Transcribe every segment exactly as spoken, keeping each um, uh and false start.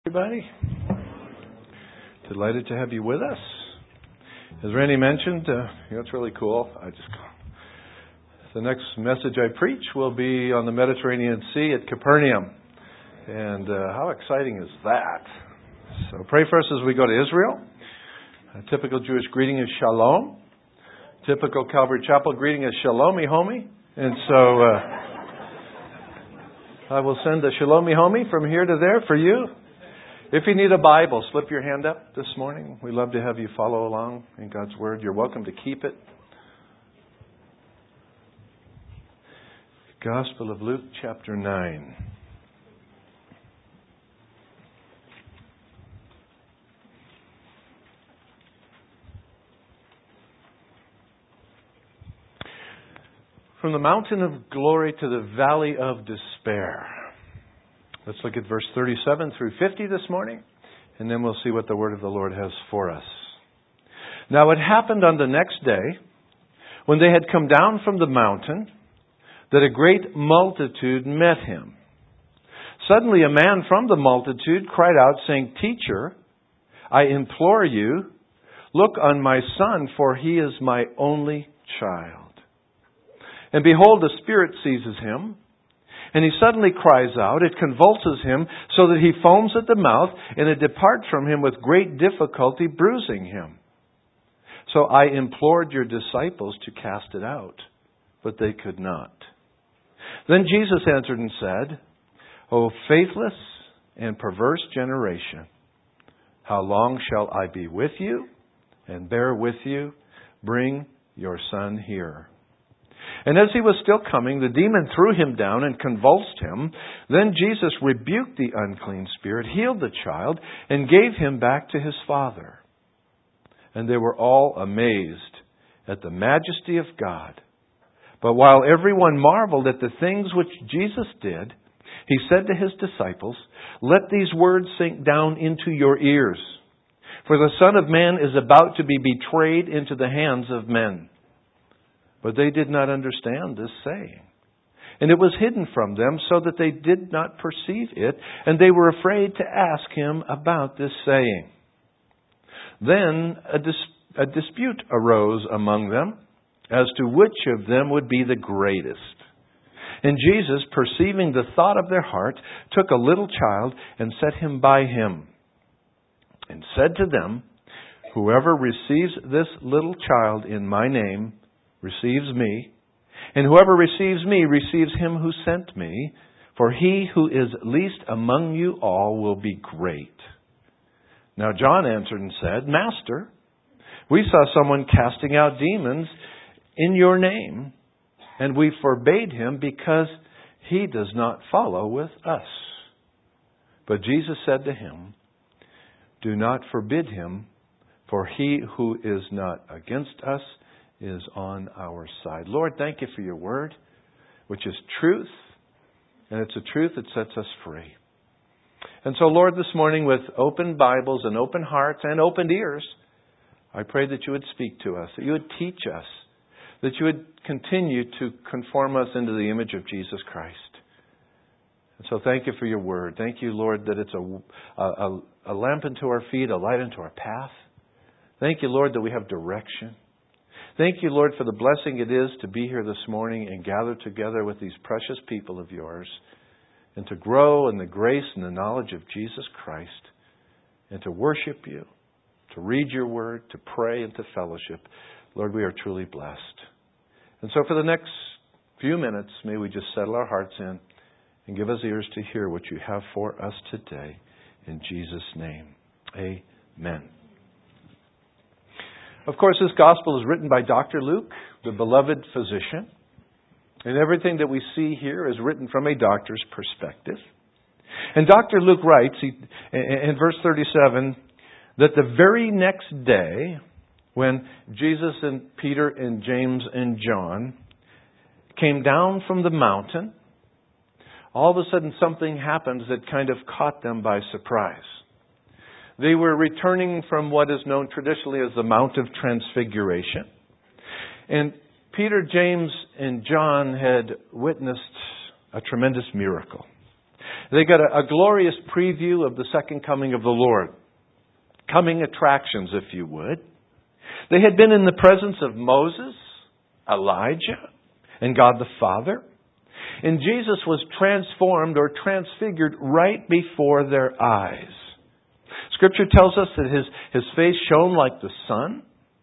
Everybody, delighted to have you with us. As Randy mentioned, uh, you know, it's really cool. I just the next message I preach will be on the Mediterranean Sea at Capernaum, and uh, how exciting is that? So pray for us as we go to Israel. A typical Jewish greeting is shalom. Typical Calvary Chapel greeting is shalomi homi, and so uh, I will send a shalomi homi from here to there for you. If you need a Bible, slip your hand up this morning. We'd love to have you follow along in God's Word. You're welcome to keep it. Gospel of Luke, chapter nine. From the mountain of glory to the valley of despair. Let's look at verse thirty-seven through fifty this morning, and then we'll see what the word of the Lord has for us. Now it happened on the next day, when they had come down from the mountain, that a great multitude met him. Suddenly a man from the multitude cried out, saying, "Teacher, I implore you, look on my son, for he is my only child. And behold, a spirit seizes him, and he suddenly cries out. It convulses him so that he foams at the mouth, and it departs from him with great difficulty, bruising him. So I implored your disciples to cast it out, but they could not." Then Jesus answered and said, "O faithless and perverse generation, how long shall I be with you and bear with you? Bring your son here." And as he was still coming, the demon threw him down and convulsed him. Then Jesus rebuked the unclean spirit, healed the child, and gave him back to his father. And they were all amazed at the majesty of God. But while everyone marveled at the things which Jesus did, he said to his disciples, "Let these words sink down into your ears. For the Son of Man is about to be betrayed into the hands of men." But they did not understand this saying. And it was hidden from them so that they did not perceive it, and they were afraid to ask him about this saying. Then a, dis- a dispute arose among them as to which of them would be the greatest. And Jesus, perceiving the thought of their heart, took a little child and set him by him, and said to them, "Whoever receives this little child in my name receives me, and whoever receives me receives him who sent me. For he who is least among you all will be great." Now John answered and said, "Master, we saw someone casting out demons in your name, and we forbade him because he does not follow with us." But Jesus said to him, "Do not forbid him, for he who is not against us is on our side." Lord, thank you for your word, which is truth, and it's a truth that sets us free. And so, Lord, this morning with open Bibles and open hearts and open ears, I pray that you would speak to us, that you would teach us, that you would continue to conform us into the image of Jesus Christ. And so thank you for your word. Thank you, Lord, that it's a, a, a lamp unto our feet, a light unto our path. Thank you, Lord, that we have direction. Thank you, Lord, for the blessing it is to be here this morning and gather together with these precious people of yours and to grow in the grace and the knowledge of Jesus Christ and to worship you, to read your word, to pray, and to fellowship. Lord, we are truly blessed. And so for the next few minutes, may we just settle our hearts in and give us ears to hear what you have for us today. In Jesus' name, amen. Of course, this gospel is written by Doctor Luke, the beloved physician. And everything that we see here is written from a doctor's perspective. And Doctor Luke writes he, in verse thirty-seven that the very next day, when Jesus and Peter and James and John came down from the mountain, all of a sudden something happens that kind of caught them by surprise. They were returning from what is known traditionally as the Mount of Transfiguration. And Peter, James, and John had witnessed a tremendous miracle. They got a, a glorious preview of the second coming of the Lord. Coming attractions, if you would. They had been in the presence of Moses, Elijah, and God the Father. And Jesus was transformed or transfigured right before their eyes. Scripture tells us that his, his face shone like the sun.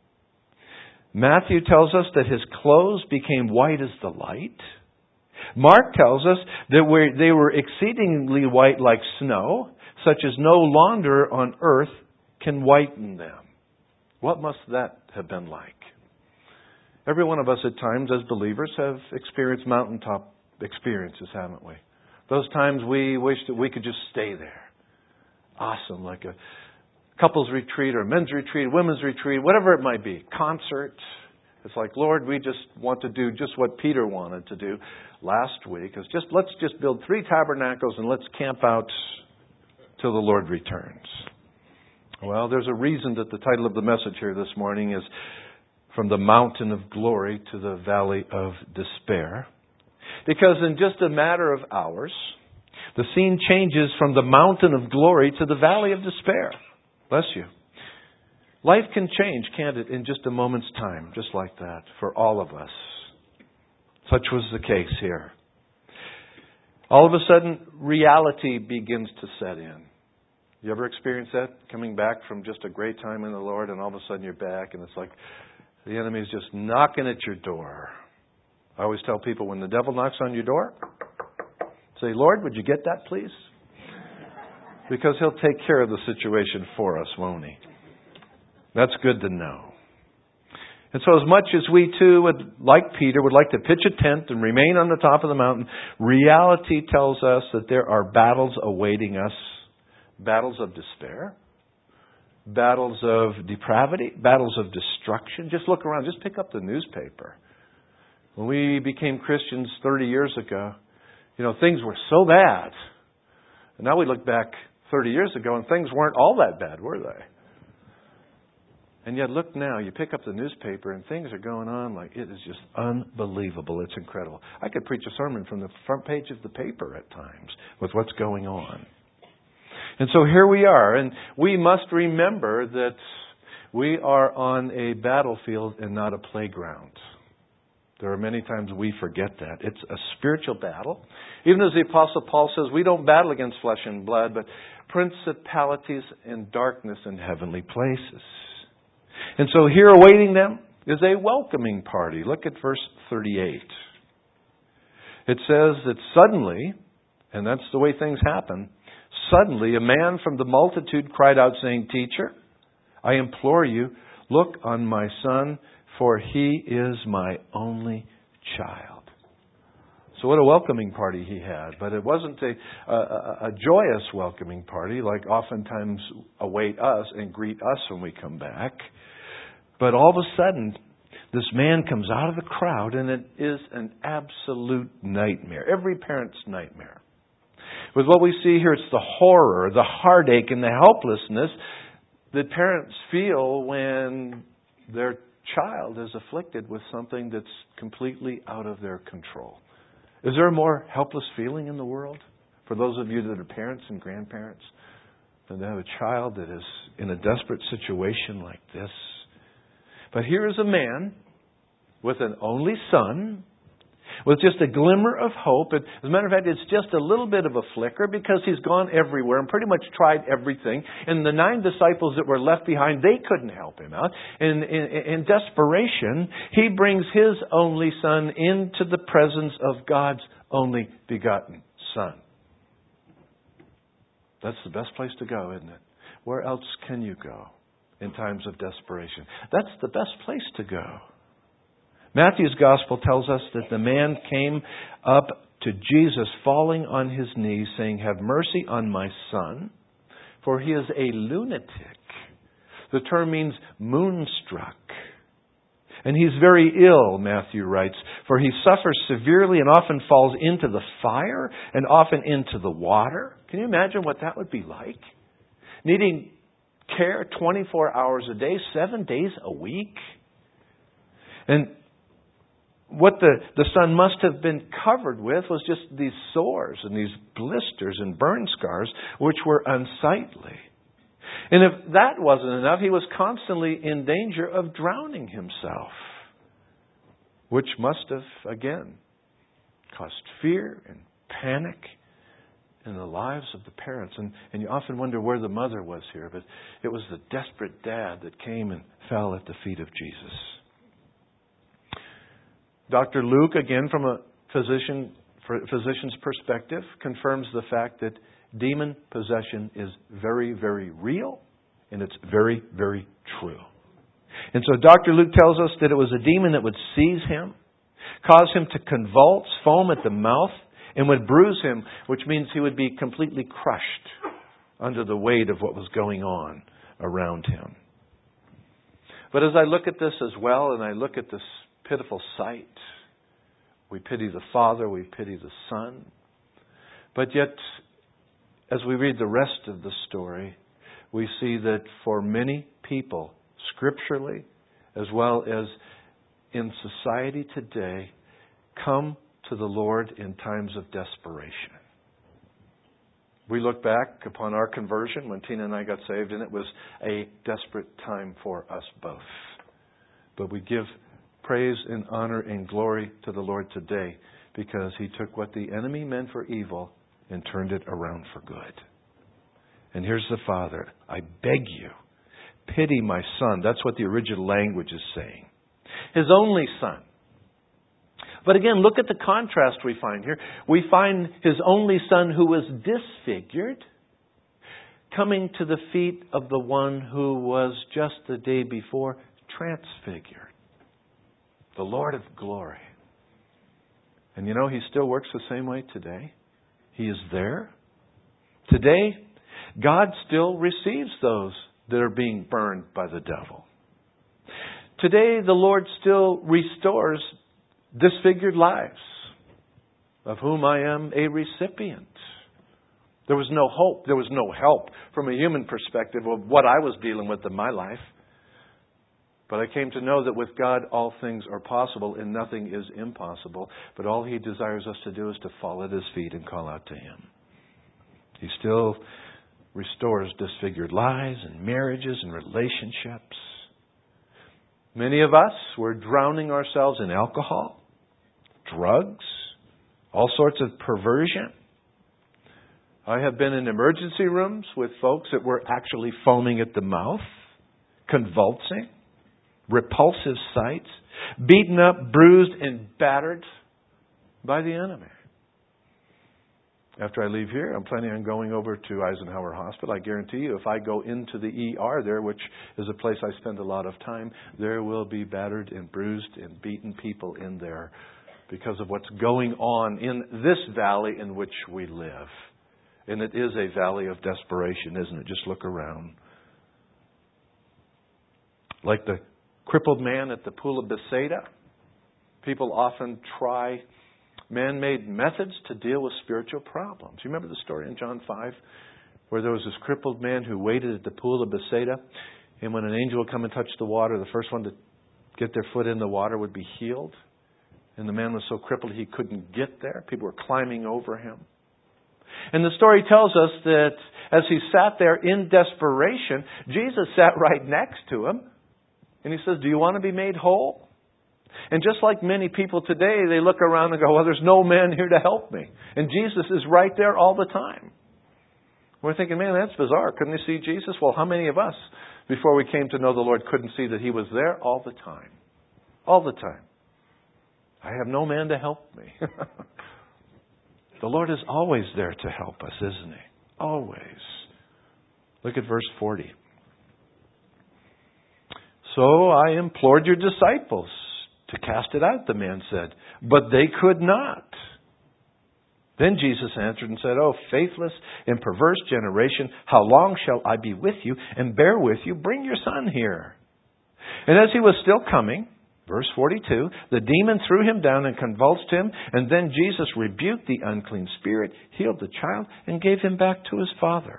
Matthew tells us that his clothes became white as the light. Mark tells us that we're, they were exceedingly white like snow, such as no launder on earth can whiten them. What must that have been like? Every one of us at times as believers have experienced mountaintop experiences, haven't we? Those times we wish that we could just stay there. Awesome, like a couples retreat or a men's retreat, women's retreat, whatever it might be. Concert. It's like, Lord, we just want to do just what Peter wanted to do last week. It's just let's just build three tabernacles and let's camp out till the Lord returns. Well, there's a reason that the title of the message here this morning is From the Mountain of Glory to the Valley of Despair. Because in just a matter of hours, the scene changes from the mountain of glory to the valley of despair. Bless you. Life can change, can't it, in just a moment's time, just like that, for all of us. Such was the case here. All of a sudden, reality begins to set in. You ever experienced that? Coming back from just a great time in the Lord, and all of a sudden you're back, and it's like the enemy is just knocking at your door. I always tell people, when the devil knocks on your door, say, Lord, would you get that, please? Because he'll take care of the situation for us, won't he? That's good to know. And so as much as we too would, like Peter, would like to pitch a tent and remain on the top of the mountain, reality tells us that there are battles awaiting us. Battles of despair. Battles of depravity. Battles of destruction. Just look around. Just pick up the newspaper. When we became Christians thirty years ago, you know, things were so bad. And now we look back thirty years ago and things weren't all that bad, were they? And yet look now, you pick up the newspaper and things are going on like it is just unbelievable. It's incredible. I could preach a sermon from the front page of the paper at times with what's going on. And so here we are, and we must remember that we are on a battlefield and not a playground. There are many times we forget that. It's a spiritual battle. Even as the Apostle Paul says, we don't battle against flesh and blood, but principalities and darkness in heavenly places. And so here awaiting them is a welcoming party. Look at verse thirty-eight. It says that suddenly, and that's the way things happen, suddenly a man from the multitude cried out saying, Teacher, I implore you, look on my son, for he is my only child. So what a welcoming party he had. But it wasn't a, a, a joyous welcoming party like oftentimes await us and greet us when we come back. But all of a sudden, this man comes out of the crowd and it is an absolute nightmare. Every parent's nightmare. With what we see here, it's the horror, the heartache, and the helplessness that parents feel when their child is afflicted with something that's completely out of their control. Is there a more helpless feeling in the world for those of you that are parents and grandparents than to have a child that is in a desperate situation like this? But here is a man with an only son, with just a glimmer of hope. And as a matter of fact, it's just a little bit of a flicker because he's gone everywhere and pretty much tried everything. And the nine disciples that were left behind, they couldn't help him out. And in, in desperation, he brings his only son into the presence of God's only begotten Son. That's the best place to go, isn't it? Where else can you go in times of desperation? That's the best place to go. Matthew's Gospel tells us that the man came up to Jesus falling on his knees saying, have mercy on my son, for he is a lunatic. The term means moonstruck. And he's very ill, Matthew writes, for he suffers severely and often falls into the fire and often into the water. Can you imagine what that would be like? Needing care twenty-four hours a day, seven days a week. And what the, the son must have been covered with was just these sores and these blisters and burn scars, which were unsightly. And if that wasn't enough, he was constantly in danger of drowning himself, which must have, again, caused fear and panic in the lives of the parents. And, and you often wonder where the mother was here, but it was the desperate dad that came and fell at the feet of Jesus. Doctor Luke, again from a physician, physician's perspective, confirms the fact that demon possession is very, very real, and it's very, very true. And so Doctor Luke tells us that it was a demon that would seize him, cause him to convulse, foam at the mouth, and would bruise him, which means he would be completely crushed under the weight of what was going on around him. But as I look at this as well, and I look at this pitiful sight, we pity the Father, we pity the Son. But yet, as we read the rest of the story, we see that for many people, scripturally, as well as in society today, come to the Lord in times of desperation. We look back upon our conversion when Tina and I got saved, and it was a desperate time for us both. But we give praise and honor and glory to the Lord today because He took what the enemy meant for evil and turned it around for good. And here's the Father. I beg you, pity my son. That's what the original language is saying. His only son. But again, look at the contrast we find here. We find His only son who was disfigured coming to the feet of the one who was just the day before transfigured. The Lord of glory. And you know, He still works the same way today. He is there. Today, God still receives those that are being burned by the devil. Today, the Lord still restores disfigured lives, of whom I am a recipient. There was no hope. There was no help from a human perspective of what I was dealing with in my life. But I came to know that with God all things are possible and nothing is impossible. But all He desires us to do is to fall at His feet and call out to Him. He still restores disfigured lives and marriages and relationships. Many of us were drowning ourselves in alcohol, drugs, all sorts of perversion. I have been in emergency rooms with folks that were actually foaming at the mouth, convulsing, repulsive sights, beaten up, bruised, and battered by the enemy. After I leave here, I'm planning on going over to Eisenhower Hospital. I guarantee you, if I go into the E R there, which is a place I spend a lot of time, there will be battered and bruised and beaten people in there because of what's going on in this valley in which we live. And it is a valley of desperation, isn't it? Just look around. Like the crippled man at the pool of Bethsaida, people often try man-made methods to deal with spiritual problems. You remember the story in John five where there was this crippled man who waited at the pool of Bethsaida, and when an angel would come and touch the water, the first one to get their foot in the water would be healed. And the man was so crippled he couldn't get there. People were climbing over him. And the story tells us that as he sat there in desperation, Jesus sat right next to him. And He says, "Do you want to be made whole?" And just like many people today, they look around and go, "Well, there's no man here to help me." And Jesus is right there all the time. We're thinking, man, that's bizarre. Couldn't they see Jesus? Well, how many of us, before we came to know the Lord, couldn't see that He was there all the time? All the time. I have no man to help me. The Lord is always there to help us, isn't He? Always. Look at verse forty. "So I implored your disciples to cast it out," the man said, "but they could not." Then Jesus answered and said, "Oh, faithless and perverse generation, how long shall I be with you and bear with you? Bring your son here." And as he was still coming, verse forty-two, the demon threw him down and convulsed him, and then Jesus rebuked the unclean spirit, healed the child, and gave him back to his father.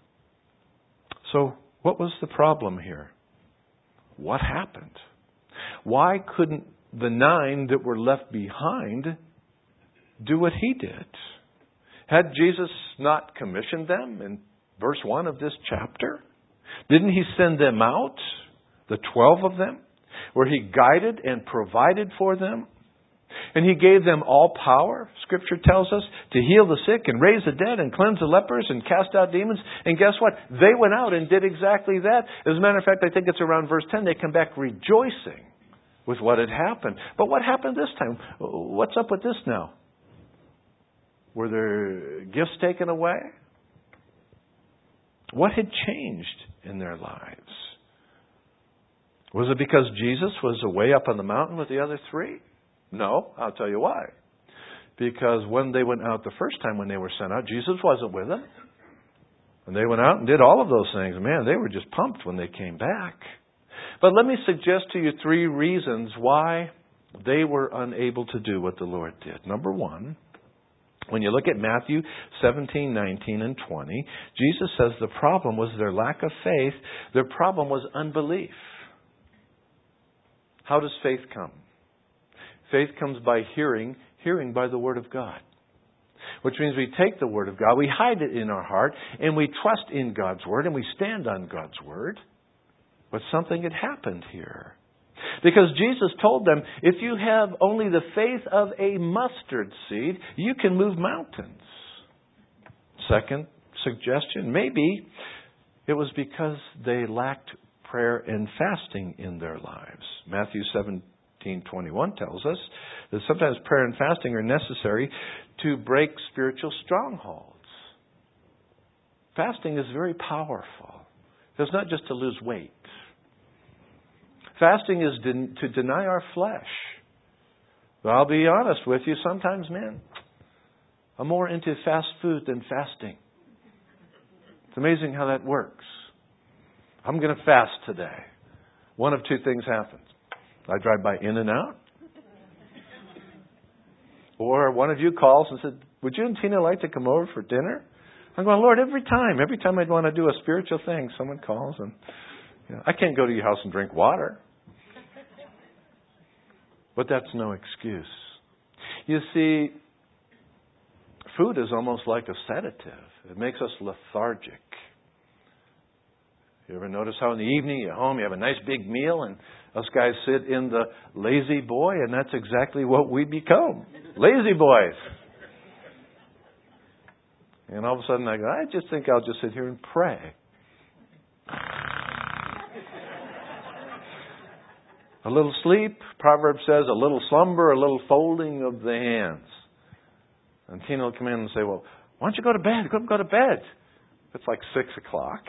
So, what was the problem here? What happened? why couldn't the nine that were left behind do what he did? Had Jesus not commissioned them in verse one of this chapter? Didn't he send them out, the twelve of them, where he guided and provided for them? And he gave them all power, Scripture tells us, to heal the sick and raise the dead and cleanse the lepers and cast out demons. And guess what? They went out and did exactly that. As a matter of fact, I think it's around verse ten, they come back rejoicing with what had happened. But what happened this time? What's up with this now? Were their gifts taken away? What had changed in their lives? Was it because Jesus was away up on the mountain with the other three? No, I'll tell you why. Because when they went out the first time when they were sent out, Jesus wasn't with them. And they went out and did all of those things. Man, they were just pumped when they came back. But let me suggest to you three reasons why they were unable to do what the Lord did. Number one, when you look at Matthew seventeen, nineteen, and twenty, Jesus says the problem was their lack of faith. Their problem was unbelief. How does faith come? Faith comes by hearing, hearing by the Word of God. Which means we take the Word of God, we hide it in our heart, and we trust in God's Word, and we stand on God's Word. But something had happened here. Because Jesus told them, if you have only the faith of a mustard seed, you can move mountains. Second suggestion, maybe it was because they lacked prayer and fasting in their lives. Matthew seventeen twenty-one tells us that sometimes prayer and fasting are necessary to break spiritual strongholds. Fasting is very powerful. It's not just to lose weight. Fasting is to deny our flesh. But I'll be honest with you, sometimes, man, I'm more into fast food than fasting. It's amazing how that works. I'm going to fast today. One of two things happens. I drive by In-N-Out. Or one of you calls and said, would you and Tina like to come over for dinner? I'm going, Lord, every time, every time I'd want to do a spiritual thing, someone calls and you know, I can't go to your house and drink water. But that's no excuse. You see, food is almost like a sedative. It makes us lethargic. You ever notice how in the evening you're home, you have a nice big meal, and us guys sit in the lazy boy, and that's exactly what we become. Lazy boys. And all of a sudden I go, I just think I'll just sit here and pray. A little sleep, Proverbs says, a little slumber, a little folding of the hands. And Tina will come in and say, well, why don't you go to bed? Go, go to bed. It's like six o'clock.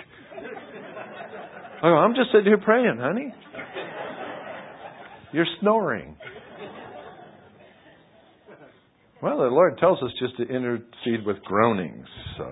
I go, I'm just sitting here praying, honey. You're snoring. Well, the Lord tells us just to intercede with groanings. So.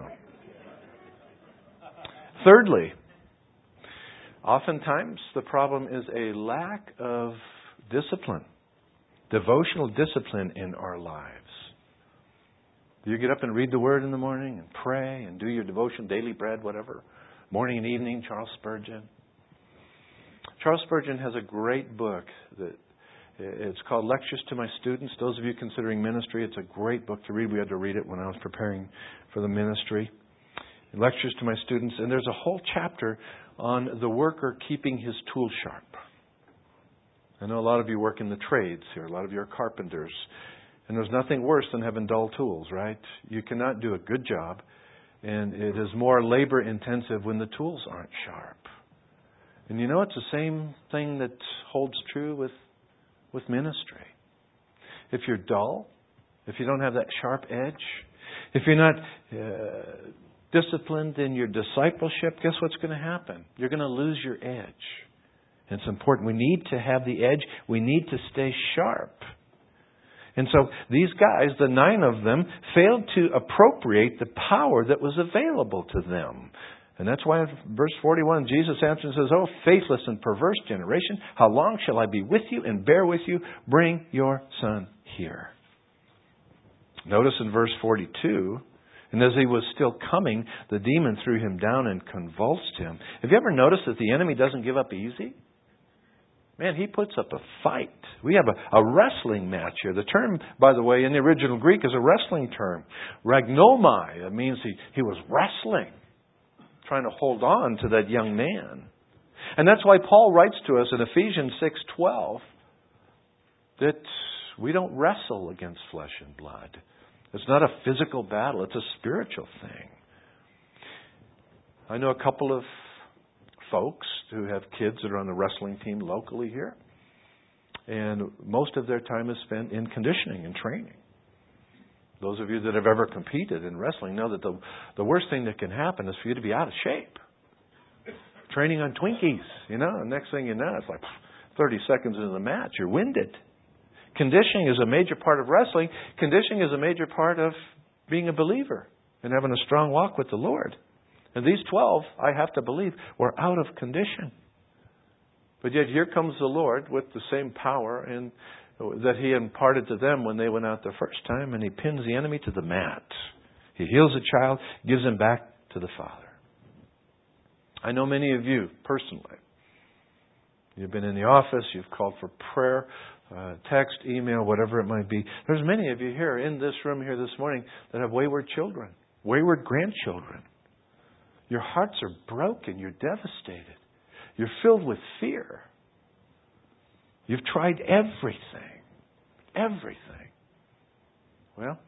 Thirdly, oftentimes the problem is a lack of discipline, devotional discipline in our lives. Do you get up and read the Word in the morning and pray and do your devotion, daily bread, whatever, morning and evening, Charles Spurgeon? Charles Spurgeon has a great book that it's called Lectures to My Students. Those of you considering ministry, it's a great book to read. We had to read it when I was preparing for the ministry. Lectures to My Students. And there's a whole chapter on the worker keeping his tool sharp. I know a lot of you work in the trades here. A lot of you are carpenters. And there's nothing worse than having dull tools, right? You cannot do a good job. And it is more labor intensive when the tools aren't sharp. And you know, it's the same thing that holds true with with ministry. If you're dull, if you don't have that sharp edge, if you're not uh, disciplined in your discipleship, guess what's going to happen? You're going to lose your edge. And it's important. We need to have the edge. We need to stay sharp. And so these guys, the nine of them, failed to appropriate the power that was available to them. And that's why in verse forty-one, Jesus answers and says, "Oh, faithless and perverse generation, how long shall I be with you and bear with you? Bring your son here." Notice in verse forty-two, and as he was still coming, the demon threw him down and convulsed him. Have you ever noticed that the enemy doesn't give up easy? Man, he puts up a fight. We have a, a wrestling match here. The term, by the way, in the original Greek is a wrestling term. Ragnomai. It means he, he was wrestling, trying to hold on to that young man. And that's why Paul writes to us in Ephesians six twelve that we don't wrestle against flesh and blood. It's not a physical battle. It's a spiritual thing. I know a couple of folks who have kids that are on the wrestling team locally here. And most of their time is spent in conditioning and training. Those of you that have ever competed in wrestling know that the, the worst thing that can happen is for you to be out of shape. Training on Twinkies, you know, and next thing you know, it's like thirty seconds into the match, you're winded. Conditioning is a major part of wrestling. Conditioning is a major part of being a believer and having a strong walk with the Lord. And these twelve, I have to believe, were out of condition. But yet here comes the Lord with the same power and that He imparted to them when they went out the first time, and He pins the enemy to the mat. He heals a child, gives him back to the Father. I know many of you personally. You've been in the office, you've called for prayer, uh, text, email, whatever it might be. There's many of you here in this room here this morning that have wayward children, wayward grandchildren. Your hearts are broken. You're devastated. You're filled with fear. You've tried everything. Everything. Well,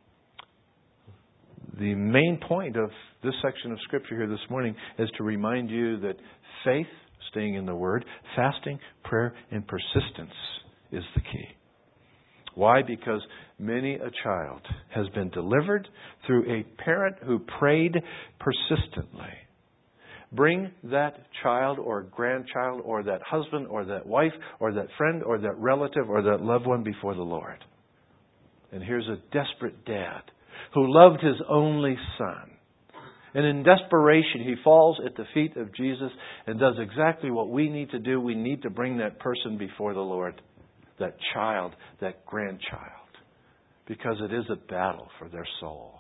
the main point of this section of Scripture here this morning is to remind you that faith, staying in the Word, fasting, prayer, and persistence is the key. Why? Because many a child has been delivered through a parent who prayed persistently. Bring that child or grandchild or that husband or that wife or that friend or that relative or that loved one before the Lord. And here's a desperate dad who loved his only son. And in desperation, he falls at the feet of Jesus and does exactly what we need to do. We need to bring that person before the Lord. That child, that grandchild, because it is a battle for their soul.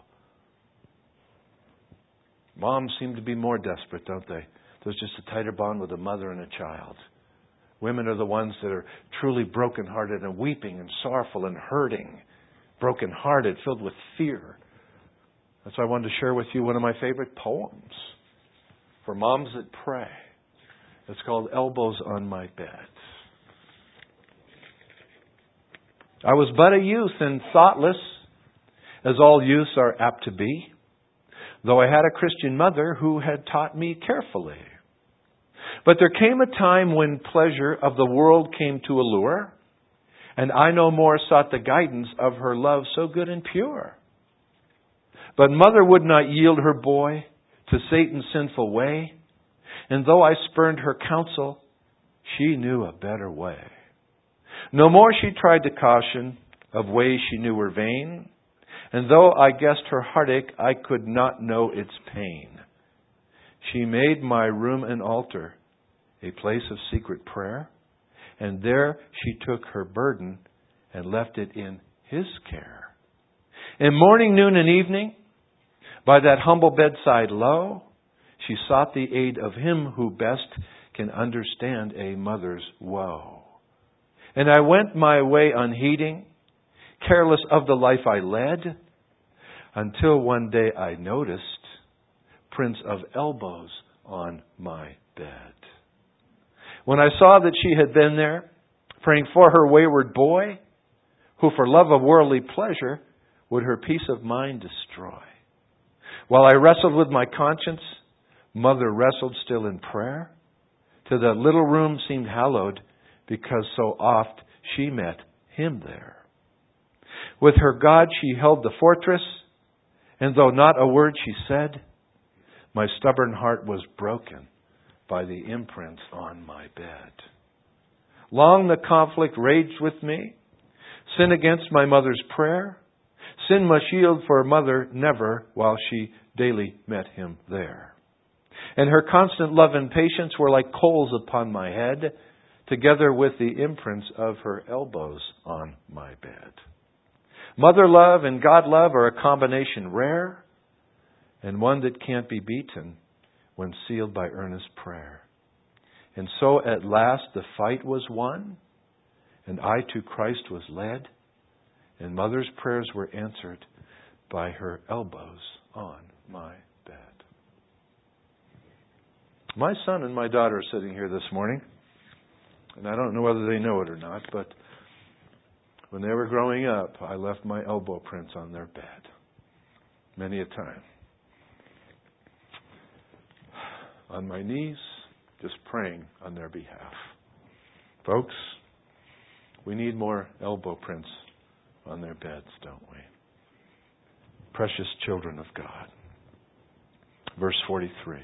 Moms seem to be more desperate, don't they? There's just a tighter bond with a mother and a child. Women are the ones that are truly brokenhearted and weeping and sorrowful and hurting, brokenhearted, filled with fear. That's why I wanted to share with you one of my favorite poems for moms that pray. It's called Elbows on My Bed. I was but a youth and thoughtless, as all youths are apt to be, though I had a Christian mother who had taught me carefully. But there came a time when pleasure of the world came to allure, and I no more sought the guidance of her love so good and pure. But mother would not yield her boy to Satan's sinful way, and though I spurned her counsel, she knew a better way. No more she tried to caution of ways she knew were vain, and though I guessed her heartache, I could not know its pain. She made my room an altar, a place of secret prayer, and there she took her burden and left it in His care. In morning, noon, and evening, by that humble bedside low, she sought the aid of Him who best can understand a mother's woe. And I went my way unheeding, careless of the life I led, until one day I noticed prints of elbows on my bed. When I saw that she had been there, praying for her wayward boy, who for love of worldly pleasure would her peace of mind destroy. While I wrestled with my conscience, mother wrestled still in prayer, till that little room seemed hallowed, because so oft she met Him there. With her God she held the fortress, and though not a word she said, my stubborn heart was broken by the imprints on my bed. Long the conflict raged with me, sin against my mother's prayer. Sin must yield for mother never, while she daily met Him there. And her constant love and patience were like coals upon my head, together with the imprints of her elbows on my bed. Mother love and God love are a combination rare, and one that can't be beaten when sealed by earnest prayer. And so at last the fight was won, and I to Christ was led, and Mother's prayers were answered by her elbows on my bed. My son and my daughter are sitting here this morning, and I don't know whether they know it or not, but when they were growing up, I left my elbow prints on their bed many a time. On my knees, just praying on their behalf. Folks, we need more elbow prints on their beds, don't we? Precious children of God. Verse forty-three.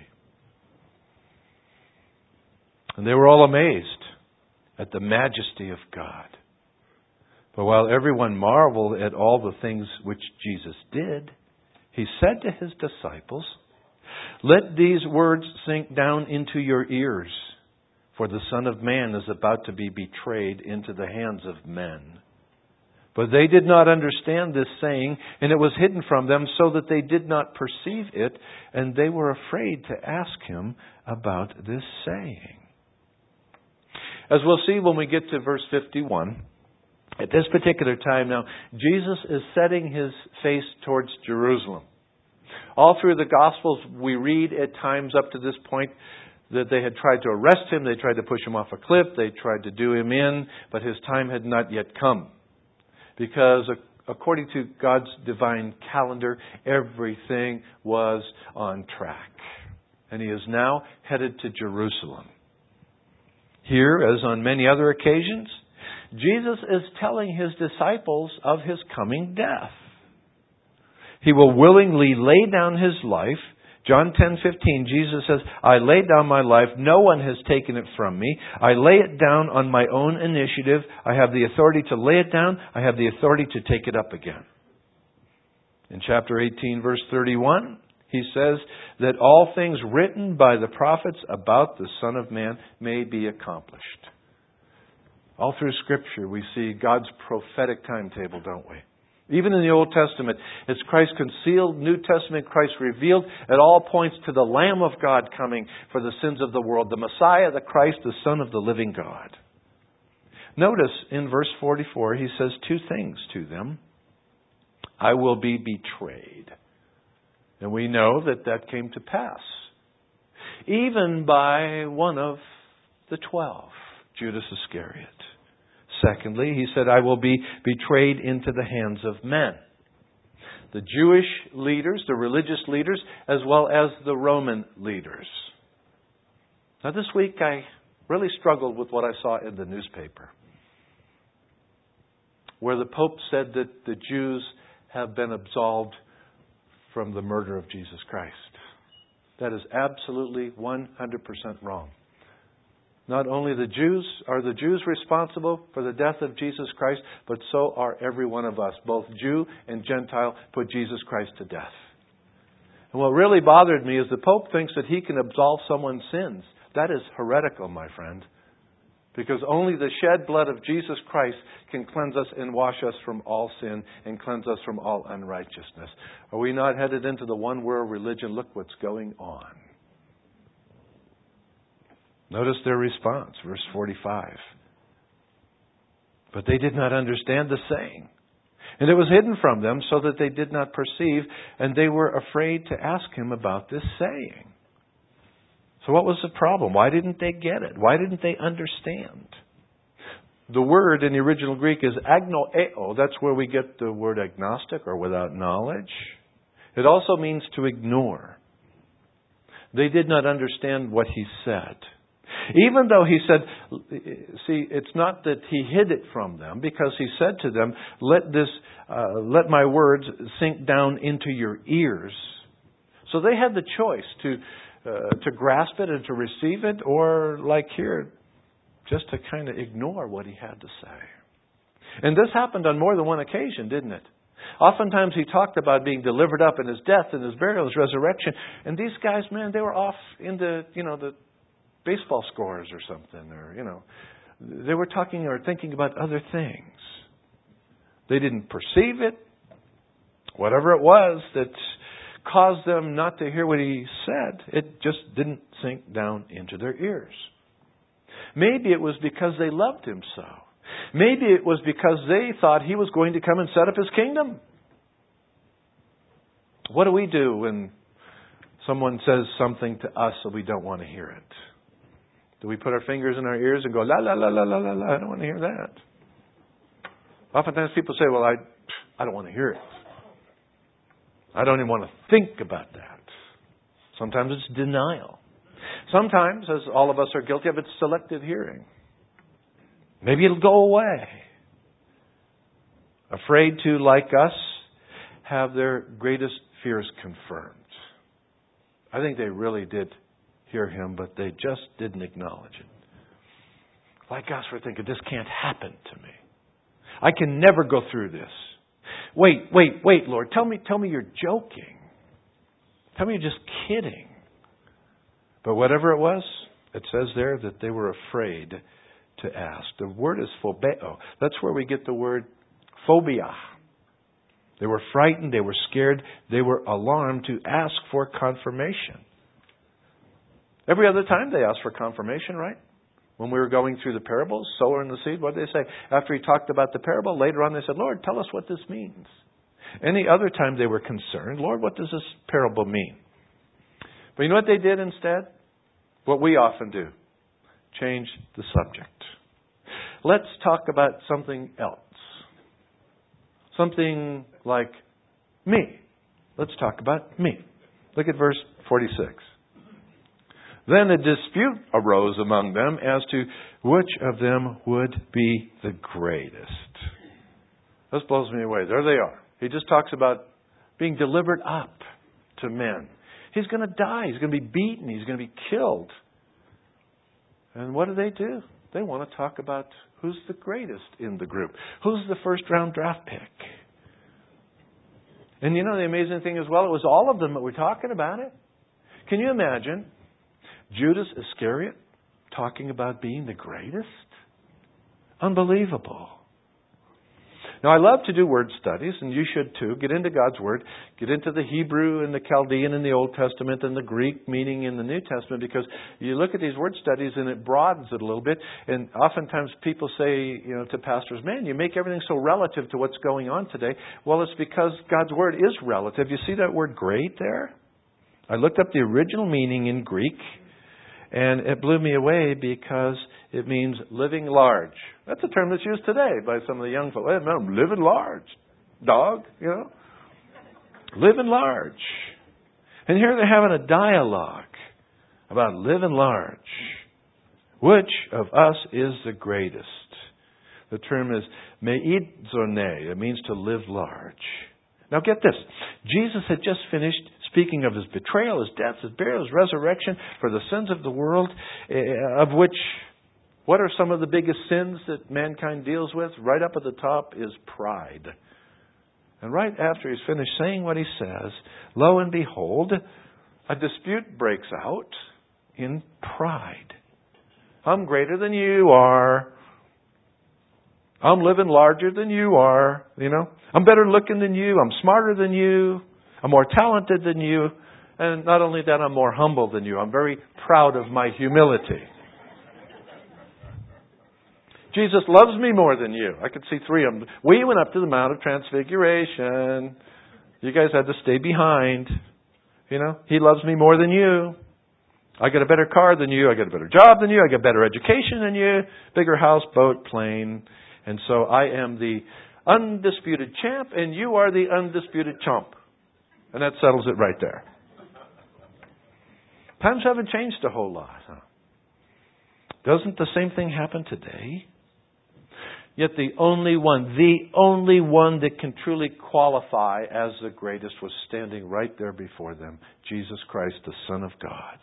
And they were all amazed at the majesty of God. But while everyone marveled at all the things which Jesus did, He said to His disciples, "Let these words sink down into your ears, for the Son of Man is about to be betrayed into the hands of men." But they did not understand this saying, and it was hidden from them, so that they did not perceive it, and they were afraid to ask Him about this saying. As we'll see when we get to verse fifty-one, at this particular time now, Jesus is setting His face towards Jerusalem. All through the Gospels, we read at times up to this point that they had tried to arrest Him, they tried to push Him off a cliff, they tried to do Him in, but His time had not yet come. Because according to God's divine calendar, everything was on track. And He is now headed to Jerusalem. Here, as on many other occasions, Jesus is telling His disciples of His coming death. He will willingly lay down His life. John ten fifteen, Jesus says, "I lay down my life. No one has taken it from me. I lay it down on my own initiative. I have the authority to lay it down. I have the authority to take it up again." In chapter eighteen, verse thirty-one, He says that all things written by the prophets about the Son of Man may be accomplished. All through Scripture, we see God's prophetic timetable, don't we? Even in the Old Testament, it's Christ concealed. New Testament, Christ revealed. It all points to the Lamb of God coming for the sins of the world. The Messiah, the Christ, the Son of the living God. Notice in verse forty-four, He says two things to them. "I will be betrayed." And we know that that came to pass. Even by one of the twelve, Judas Iscariot. Secondly, He said, "I will be betrayed into the hands of men." The Jewish leaders, the religious leaders, as well as the Roman leaders. Now this week I really struggled with what I saw in the newspaper, where the Pope said that the Jews have been absolved from the murder of Jesus Christ. That is absolutely one hundred percent wrong. Not only the Jews are the Jews responsible for the death of Jesus Christ, but so are every one of us. Both Jew and Gentile put Jesus Christ to death. And what really bothered me is the Pope thinks that he can absolve someone's sins. That is heretical, my friend. Because only the shed blood of Jesus Christ can cleanse us and wash us from all sin and cleanse us from all unrighteousness. Are we not headed into the one world religion? Look what's going on. Notice their response, verse forty-five. But they did not understand the saying, and it was hidden from them so that they did not perceive, and they were afraid to ask Him about this saying. So what was the problem? Why didn't they get it? Why didn't they understand? The word in the original Greek is agnoeo. That's where we get the word agnostic, or without knowledge. It also means to ignore. They did not understand what He said. Even though He said, see, it's not that He hid it from them, because He said to them, let this, uh, let my words sink down into your ears. So they had the choice to, uh, to grasp it and to receive it, or like here, just to kind of ignore what He had to say. And this happened on more than one occasion, didn't it? Oftentimes He talked about being delivered up in His death and His burial, His resurrection. And these guys, man, they were off in the, you know, the baseball scores or something, or, you know, they were talking or thinking about other things. They didn't perceive it. Whatever it was that caused them not to hear what He said, it just didn't sink down into their ears. Maybe it was because they loved Him so. Maybe it was because they thought He was going to come and set up His kingdom. What do we do when someone says something to us that we don't want to hear it? Do we put our fingers in our ears and go, la, la, la, la, la, la, la, I don't want to hear that. Oftentimes people say, well, I, I don't want to hear it. I don't even want to think about that. Sometimes it's denial. Sometimes, as all of us are guilty of, it's selective hearing. Maybe it'll go away. Afraid to, like us, have their greatest fears confirmed. I think they really did hear Him, but they just didn't acknowledge it. Like us, we're thinking, this can't happen to me. I can never go through this. Wait, wait, wait, Lord. Tell me, tell me you're joking. Tell me you're just kidding. But whatever it was, it says there that they were afraid to ask. The word is phobeo. That's where we get the word phobia. They were frightened. They were scared. They were alarmed to ask for confirmation. Every other time they asked for confirmation, right? When we were going through the parables, sower and the seed, what did they say? After He talked about the parable, later on they said, Lord, tell us what this means. Any other time they were concerned, Lord, what does this parable mean? But you know what they did instead? What we often do. Change the subject. Let's talk about something else. Something like me. Let's talk about me. Look at verse forty-six. Then a dispute arose among them as to which of them would be the greatest. This blows me away. There they are. He just talks about being delivered up to men. He's going to die. He's going to be beaten. He's going to be killed. And what do they do? They want to talk about who's the greatest in the group. Who's the first round draft pick? And you know the amazing thing as well, it was all of them that were talking about it. Can you imagine Judas Iscariot talking about being the greatest? Unbelievable. Now, I love to do word studies, and you should too. Get into God's Word. Get into the Hebrew and the Chaldean in the Old Testament and the Greek meaning in the New Testament, because you look at these word studies and it broadens it a little bit. And oftentimes people say, you know, to pastors, man, you make everything so relative to what's going on today. Well, it's because God's Word is relative. You see that word great there? I looked up the original meaning in Greek, and it blew me away because it means living large. That's a term that's used today by some of the young folks. Hey, man, I'm living large. Dog, you know. Living large. And here they're having a dialogue about living large. Which of us is the greatest? The term is meidzone. It means to live large. Now get this. Jesus had just finished speaking of His betrayal, His death, His burial, His resurrection for the sins of the world, of which, what are some of the biggest sins that mankind deals with? Right up at the top is pride. And right after He's finished saying what He says, lo and behold, a dispute breaks out in pride. I'm greater than you are. I'm living larger than you are. You know, I'm better looking than you. I'm smarter than you. I'm more talented than you. And not only that, I'm more humble than you. I'm very proud of my humility. Jesus loves me more than you. I could see three of them. We went up to the Mount of Transfiguration. You guys had to stay behind. You know, He loves me more than you. I got a better car than you. I got a better job than you. I got better education than you. Bigger house, boat, plane. And so I am the undisputed champ, and you are the undisputed chump. And that settles it right there. Times haven't changed a whole lot. Huh? Doesn't the same thing happen today? Yet the only one, the only one that can truly qualify as the greatest was standing right there before them, Jesus Christ, the Son of God.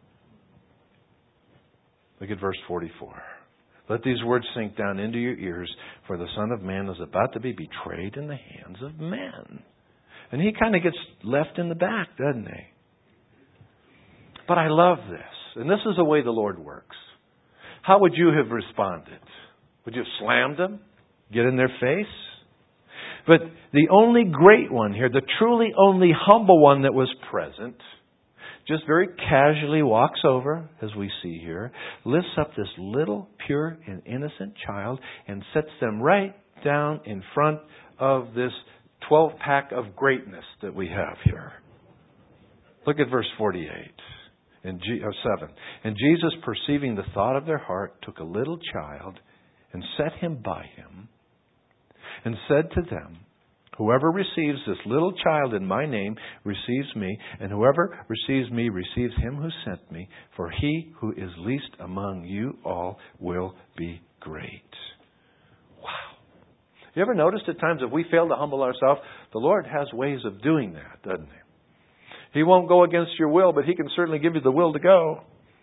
Look at verse forty-four. Let these words sink down into your ears, for the Son of Man is about to be betrayed in the hands of men. And He kind of gets left in the back, doesn't He? But I love this. And this is the way the Lord works. How would you have responded? Would you have slammed them? Get in their face? But the only great one here, the truly only humble one that was present, just very casually walks over, as we see here, lifts up this little, pure and innocent child and sets them right down in front of this twelve-pack of greatness that we have here. Look at verse forty-eight. And G, or seven. And Jesus, perceiving the thought of their heart, took a little child and set him by him and said to them, whoever receives this little child in my name receives me, and whoever receives me receives him who sent me, for he who is least among you all will be great. Wow. You ever noticed at times if we fail to humble ourselves, the Lord has ways of doing that, doesn't He? He won't go against your will, but He can certainly give you the will to go.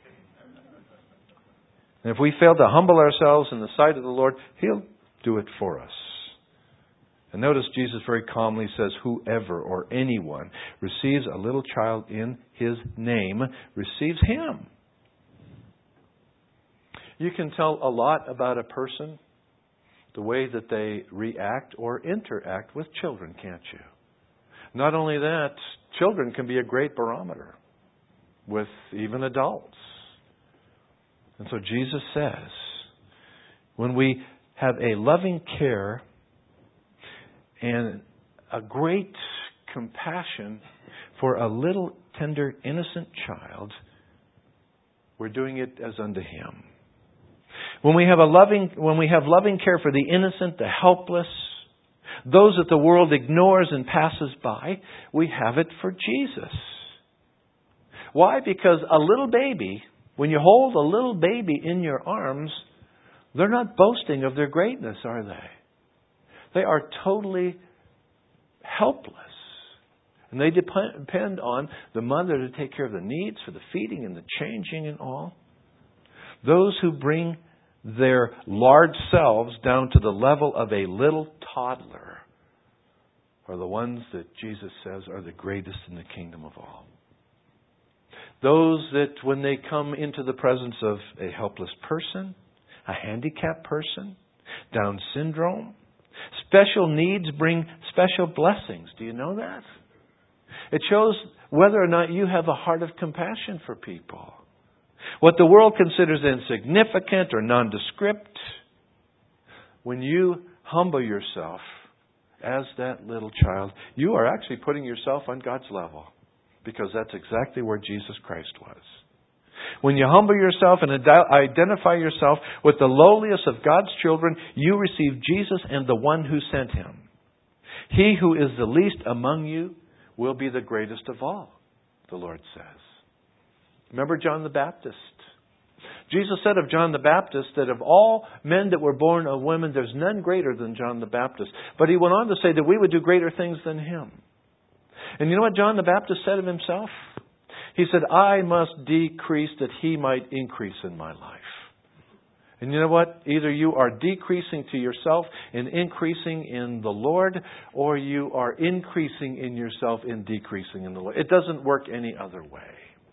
And if we fail to humble ourselves in the sight of the Lord, He'll do it for us. And notice Jesus very calmly says, whoever or anyone receives a little child in His name receives Him. You can tell a lot about a person the way that they react or interact with children, can't you? Not only that, children can be a great barometer with even adults. And so Jesus says, when we have a loving care and a great compassion for a little, tender, innocent child, we're doing it as unto Him. When we have a loving, when we have loving care for the innocent, the helpless, those that the world ignores and passes by, we have it for Jesus. Why? Because a little baby, when you hold a little baby in your arms, they're not boasting of their greatness, are they? They are totally helpless. And they depend on the mother to take care of the needs for the feeding and the changing and all. Those who bring their large selves down to the level of a little toddler are the ones that Jesus says are the greatest in the kingdom of all. Those that when they come into the presence of a helpless person, a handicapped person, Down syndrome, special needs bring special blessings. Do you know that? It shows whether or not you have a heart of compassion for people. What the world considers insignificant or nondescript, when you humble yourself as that little child, you are actually putting yourself on God's level, because that's exactly where Jesus Christ was. When you humble yourself and identify yourself with the lowliest of God's children, you receive Jesus and the one who sent Him. He who is the least among you will be the greatest of all, the Lord says. Remember John the Baptist? Jesus said of John the Baptist that of all men that were born of women, there's none greater than John the Baptist. But He went on to say that we would do greater things than him. And you know what John the Baptist said of himself? He said, I must decrease that He might increase in my life. And you know what? Either you are decreasing to yourself and increasing in the Lord, or you are increasing in yourself and decreasing in the Lord. It doesn't work any other way.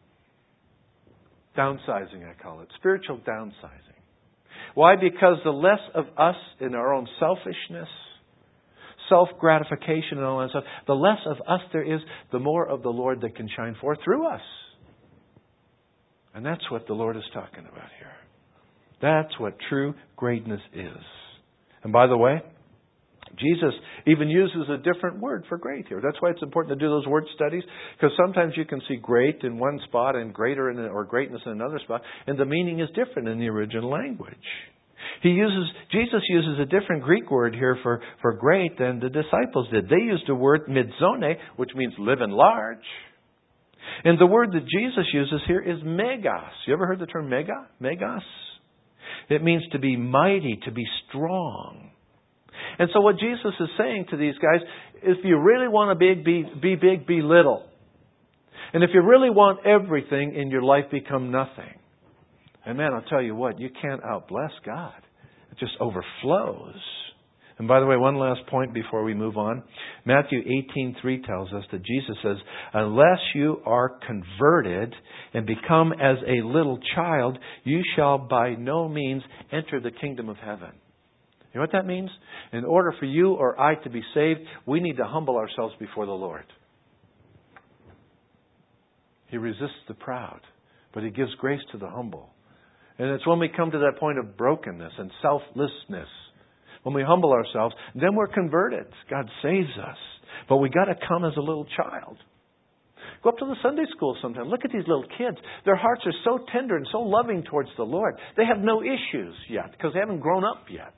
Downsizing, I call it. Spiritual downsizing. Why? Because the less of us in our own selfishness, self-gratification and all that stuff, the less of us there is, the more of the Lord that can shine forth through us. And that's what the Lord is talking about here. That's what true greatness is. And by the way, Jesus even uses a different word for great here. That's why it's important to do those word studies, because sometimes you can see great in one spot and greater in or greatness in another spot, and the meaning is different in the original language. He uses Jesus uses a different Greek word here for, for great than the disciples did. They used the word mizone, which means live in large. And the word that Jesus uses here is megas. You ever heard the term mega? Megas? It means to be mighty, to be strong. And so what Jesus is saying to these guys, if you really want to be, be, be big, be little. And if you really want everything in your life, become nothing. And man, I'll tell you what, you can't outbless God. It just overflows. And by the way, one last point before we move on. Matthew eighteen three tells us that Jesus says, unless you are converted and become as a little child, you shall by no means enter the kingdom of heaven. You know what that means? In order for you or I to be saved, we need to humble ourselves before the Lord. He resists the proud, but He gives grace to the humble. And it's when we come to that point of brokenness and selflessness, when we humble ourselves, then we're converted. God saves us. But we got to come as a little child. Go up to the Sunday school sometime. Look at these little kids. Their hearts are so tender and so loving towards the Lord. They have no issues yet because they haven't grown up yet.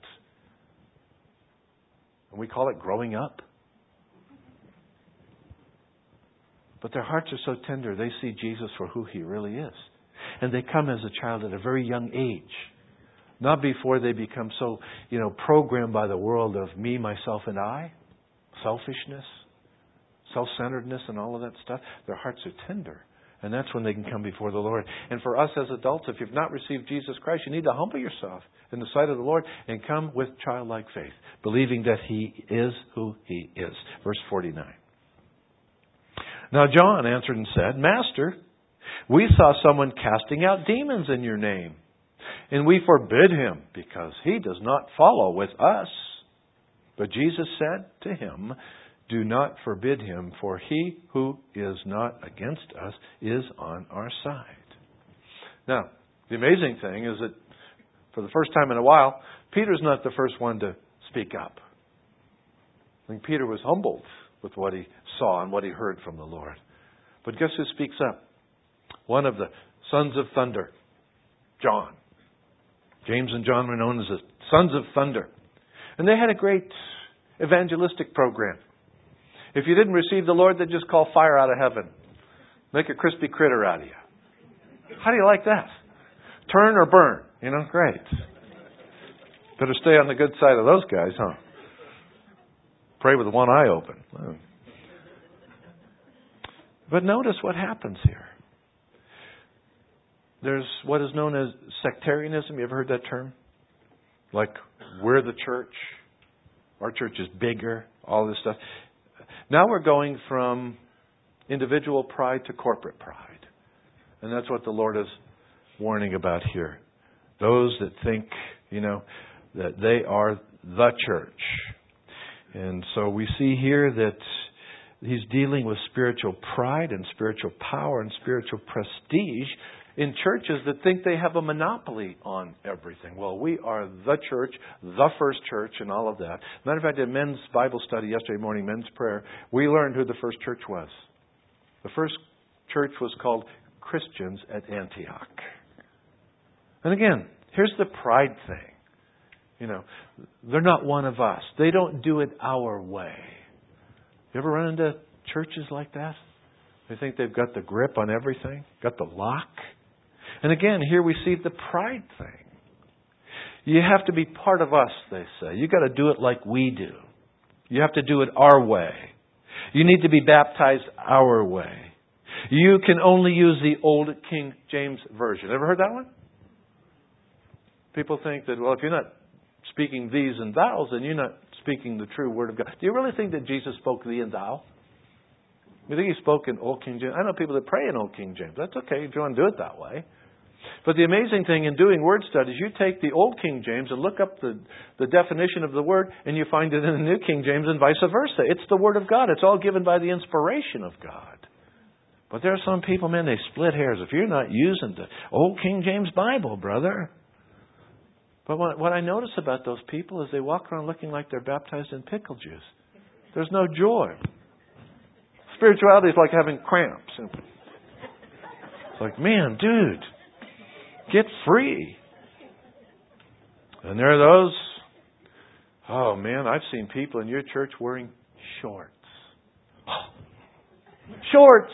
And we call it growing up. But their hearts are so tender, they see Jesus for who He really is. And they come as a child at a very young age. Not before they become so, you know, programmed by the world of me, myself, and I. Selfishness, self-centeredness, and all of that stuff. Their hearts are tender. And that's when they can come before the Lord. And for us as adults, if you've not received Jesus Christ, you need to humble yourself in the sight of the Lord and come with childlike faith, believing that He is who He is. Verse forty-nine. Now John answered and said, Master, we saw someone casting out demons in your name, and we forbid him because he does not follow with us. But Jesus said to him, do not forbid him, for he who is not against us is on our side. Now, the amazing thing is that for the first time in a while, Peter's not the first one to speak up. I think Peter was humbled with what he saw and what he heard from the Lord. But guess who speaks up? One of the sons of thunder, John. James and John were known as the sons of thunder. And they had a great evangelistic program. If you didn't receive the Lord, they'd just call fire out of heaven. Make a crispy critter out of you. How do you like that? Turn or burn. You know, great. Better stay on the good side of those guys, huh? Pray with one eye open. But notice what happens here. There's what is known as sectarianism. You ever heard that term? Like, we're the church. Our church is bigger. All this stuff. Now we're going from individual pride to corporate pride. And that's what the Lord is warning about here. Those that think, you know, that they are the church. And so we see here that He's dealing with spiritual pride and spiritual power and spiritual prestige in churches that think they have a monopoly on everything. Well, we are the church, the first church, and all of that. Matter of fact, in men's Bible study yesterday morning, men's prayer, we learned who the first church was. The first church was called Christians at Antioch. And again, here's the pride thing. You know, they're not one of us. They don't do it our way. You ever run into churches like that? They think they've got the grip on everything, got the lock. And again, here we see the pride thing. You have to be part of us, they say. You've got to do it like we do. You have to do it our way. You need to be baptized our way. You can only use the old King James Version. Ever heard that one? People think that, well, if you're not speaking these and thous, then you're not speaking the true Word of God. Do you really think that Jesus spoke thee and thou? You think He spoke in Old King James? I know people that pray in Old King James. That's okay if you want to do it that way. But the amazing thing in doing word studies, you take the Old King James and look up the, the definition of the word, and you find it in the New King James and vice versa. It's the Word of God. It's all given by the inspiration of God. But there are some people, man, they split hairs. If you're not using the Old King James Bible, brother. But what, what I notice about those people is they walk around looking like they're baptized in pickle juice. There's no joy. Spirituality is like having cramps. It's like, man, dude, get free. And there are those, oh man, I've seen people in your church wearing shorts. Shorts!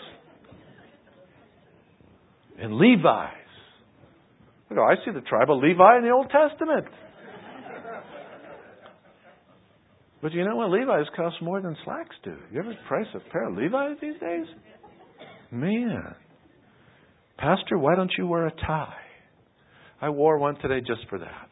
And Levi's. Look, I see the tribe of Levi in the Old Testament. But you know what? Levi's cost more than slacks do. You ever price a pair of Levi's these days? Man. Pastor, why don't you wear a tie? I wore one today just for that.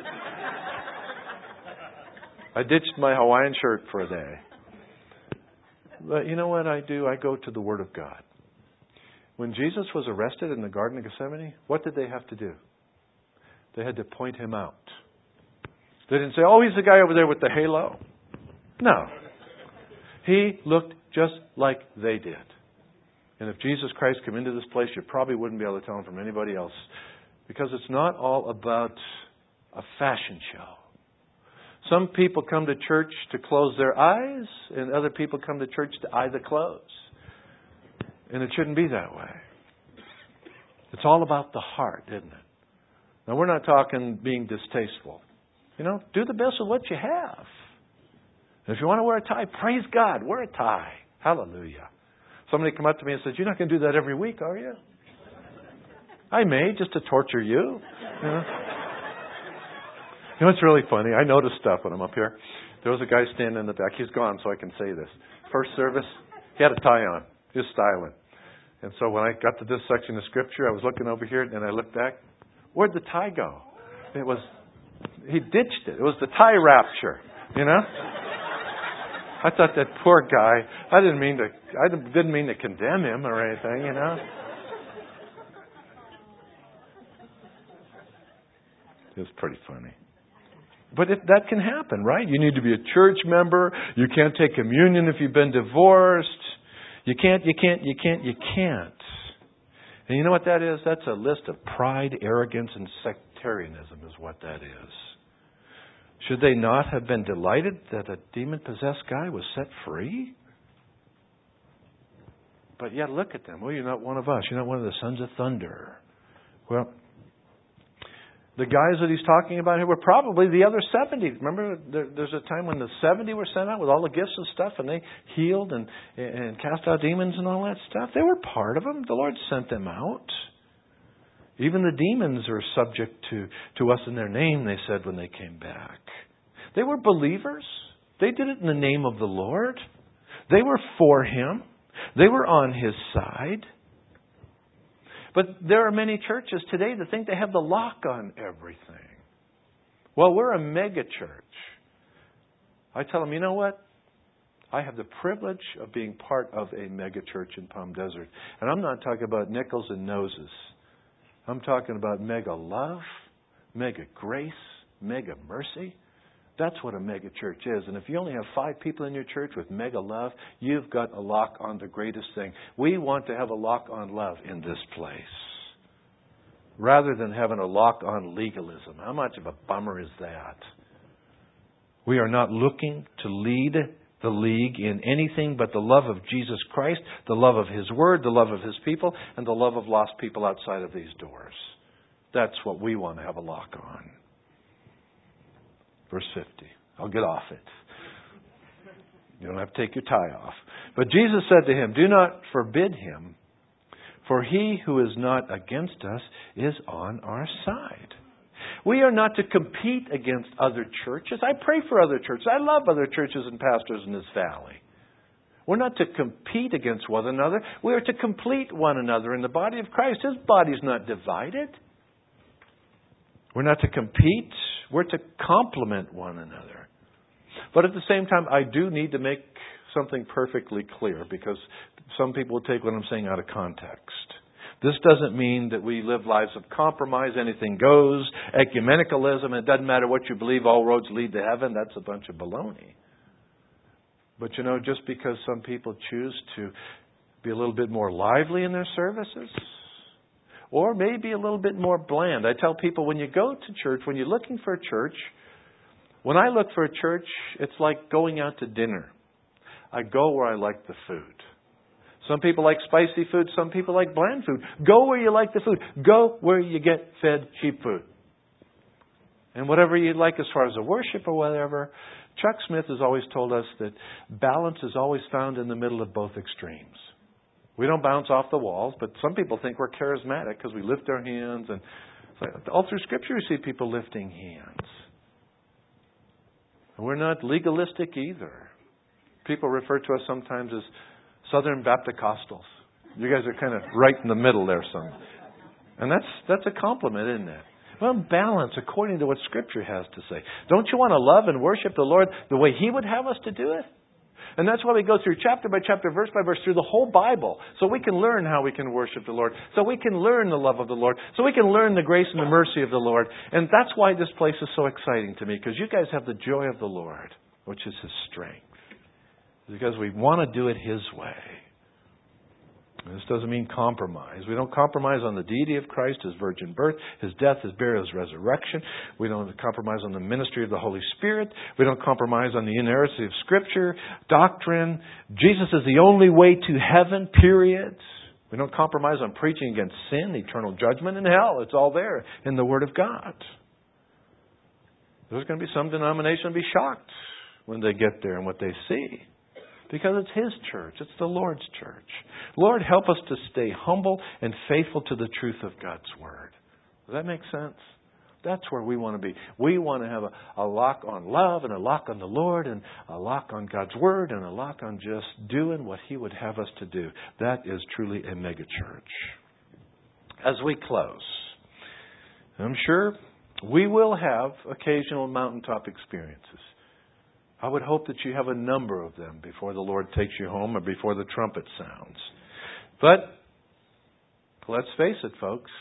I ditched my Hawaiian shirt for a day. But you know what I do? I go to the Word of God. When Jesus was arrested in the Garden of Gethsemane, what did they have to do? They had to point Him out. They didn't say, oh, he's the guy over there with the halo. No. He looked just like they did. And if Jesus Christ came into this place, you probably wouldn't be able to tell him from anybody else. Because it's not all about a fashion show. Some people come to church to close their eyes, and other people come to church to eye the clothes. And it shouldn't be that way. It's all about the heart, isn't it? Now, we're not talking being distasteful. You know, do the best with what you have. And if you want to wear a tie, praise God, wear a tie. Hallelujah. Somebody come up to me and said, "You're not going to do that every week, are you?" I may, just to torture you. You know? You know, it's really funny. I notice stuff when I'm up here. There was a guy standing in the back. He's gone, so I can say this. First service, he had a tie on. He was styling. And so when I got to this section of Scripture, I was looking over here, and I looked back. Where'd the tie go? It was, he ditched it. It was the tie rapture, you know? I thought that poor guy, I didn't mean to, I didn't mean to condemn him or anything, you know? It was pretty funny. But if that can happen, right? You need to be a church member. You can't take communion if you've been divorced. You can't, you can't, you can't, you can't. And you know what that is? That's a list of pride, arrogance, and sectarianism is what that is. Should they not have been delighted that a demon-possessed guy was set free? But yet look at them. Well, you're not one of us. You're not one of the sons of thunder. Well, the guys that he's talking about here were probably the other seventy. Remember, there, there's a time when the seventy were sent out with all the gifts and stuff, and they healed and, and cast out demons and all that stuff. They were part of them. The Lord sent them out. Even the demons are subject to, to us in their name, they said when they came back. They were believers. They did it in the name of the Lord. They were for Him. They were on His side. But there are many churches today that think they have the lock on everything. Well, we're a mega church. I tell them, you know what? I have the privilege of being part of a mega church in Palm Desert. And I'm not talking about nickels and noses. I'm talking about mega love, mega grace, mega mercy. That's what a mega church is. And if you only have five people in your church with mega love, you've got a lock on the greatest thing. We want to have a lock on love in this place, rather than having a lock on legalism. How much of a bummer is that? We are not looking to lead the league in anything but the love of Jesus Christ, the love of His Word, the love of His people, and the love of lost people outside of these doors. That's what we want to have a lock on. Verse fifty. I'll get off it. You don't have to take your tie off. But Jesus said to him, "Do not forbid him, for he who is not against us is on our side." We are not to compete against other churches. I pray for other churches. I love other churches and pastors in this valley. We're not to compete against one another. We are to complete one another in the body of Christ. His body is not divided. We're not to compete. We're to complement one another. But at the same time, I do need to make something perfectly clear, because some people will take what I'm saying out of context. This doesn't mean that we live lives of compromise, anything goes, ecumenicalism, it doesn't matter what you believe, all roads lead to heaven. That's a bunch of baloney. But you know, just because some people choose to be a little bit more lively in their services, or maybe a little bit more bland. I tell people, when you go to church, when you're looking for a church, when I look for a church, it's like going out to dinner. I go where I like the food. Some people like spicy food. Some people like bland food. Go where you like the food. Go where you get fed cheap food. And whatever you like as far as the worship or whatever, Chuck Smith has always told us that balance is always found in the middle of both extremes. We don't bounce off the walls, but some people think we're charismatic because we lift our hands. And all through Scripture you see people lifting hands. And we're not legalistic either. People refer to us sometimes as Southern Baptist-Costals. You guys are kind of right in the middle there, some. And that's that's a compliment, isn't it? Well, balance according to what Scripture has to say. Don't you want to love and worship the Lord the way He would have us to do it? And that's why we go through chapter by chapter, verse by verse, through the whole Bible. So we can learn how we can worship the Lord. So we can learn the love of the Lord. So we can learn the grace and the mercy of the Lord. And that's why this place is so exciting to me, because you guys have the joy of the Lord, which is His strength. Because we want to do it His way. This doesn't mean compromise. We don't compromise on the deity of Christ, His virgin birth, His death, His burial, His resurrection. We don't compromise on the ministry of the Holy Spirit. We don't compromise on the inerrancy of Scripture, doctrine. Jesus is the only way to heaven, period. We don't compromise on preaching against sin, eternal judgment, and hell. It's all there in the Word of God. There's going to be some denomination that will be shocked when they get there and what they see. Because it's His church. It's the Lord's church. Lord, help us to stay humble and faithful to the truth of God's Word. Does that make sense? That's where we want to be. We want to have a, a lock on love and a lock on the Lord and a lock on God's Word and a lock on just doing what He would have us to do. That is truly a mega church. As we close, I'm sure we will have occasional mountaintop experiences. I would hope that you have a number of them before the Lord takes you home or before the trumpet sounds. But let's face it, folks.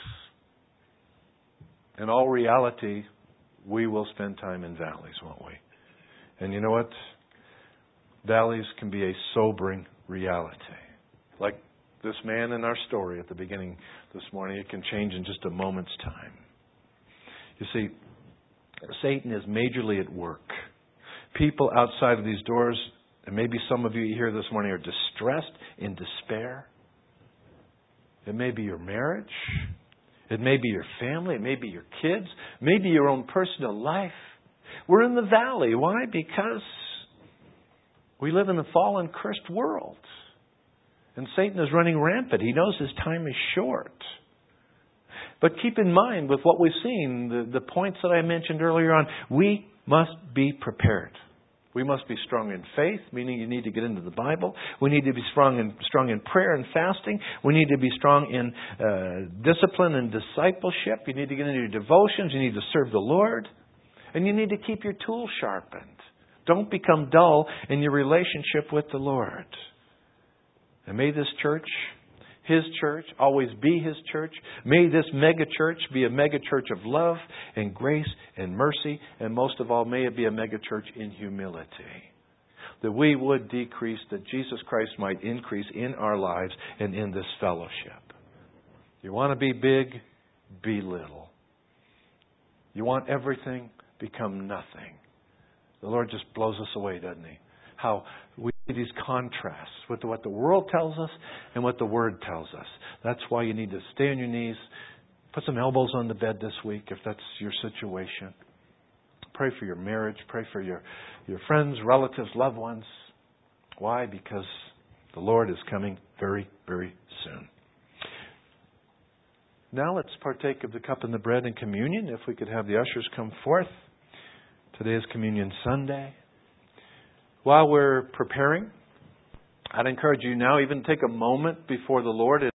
In all reality, we will spend time in valleys, won't we? And you know what? Valleys can be a sobering reality. Like this man in our story at the beginning this morning, it can change in just a moment's time. You see, Satan is majorly at work. People outside of these doors, and maybe some of you here this morning are distressed, in despair. It may be your marriage. It may be your family. It may be your kids. Maybe your own personal life. We're in the valley. Why? Because we live in a fallen, cursed world. And Satan is running rampant. He knows his time is short. But keep in mind, with what we've seen, the, the points that I mentioned earlier on, we must be prepared. We must be strong in faith, meaning you need to get into the Bible. We need to be strong in strong in prayer and fasting. We need to be strong in uh, discipline and discipleship. You need to get into your devotions. You need to serve the Lord. And you need to keep your tools sharpened. Don't become dull in your relationship with the Lord. And may this church, His church, always be His church. May this mega church be a mega church of love and grace and mercy. And most of all, may it be a mega church in humility. That we would decrease, that Jesus Christ might increase in our lives and in this fellowship. You want to be big? Be little. You want everything? Become nothing. The Lord just blows us away, doesn't He? How we see these contrasts with what the world tells us and what the Word tells us. That's why you need to stay on your knees. Put some elbows on the bed this week if that's your situation. Pray for your marriage. Pray for your, your friends, relatives, loved ones. Why? Because the Lord is coming very, very soon. Now let's partake of the cup and the bread and communion. If we could have the ushers come forth. Today is Communion Sunday. While we're preparing, I'd encourage you now even take a moment before the Lord.